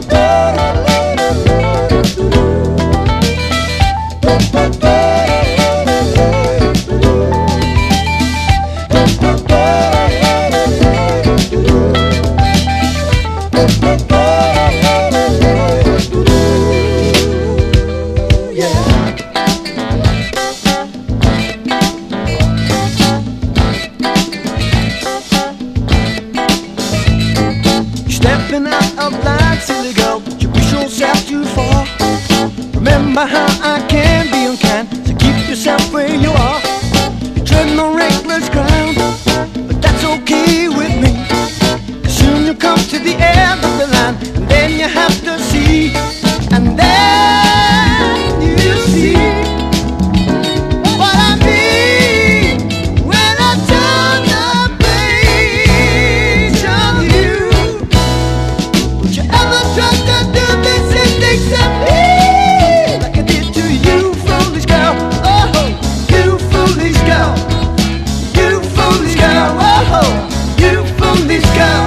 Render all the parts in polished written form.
Stepping out of line, silly girl, you push yourself too far. Remember how I can be unkind, so keep yourself where you are. You're treading on reckless ground, but that's okay with me. 'Cause soon you'll come to the end of the line, and then you have to see, and then you see what I mean when I turn the page on you. Would you ever try to do this and accept me like I did to you, foolish girl? Oh, you foolish girl. You foolish girl. Oh, you foolish girl.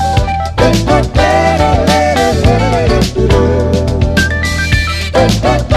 Bye.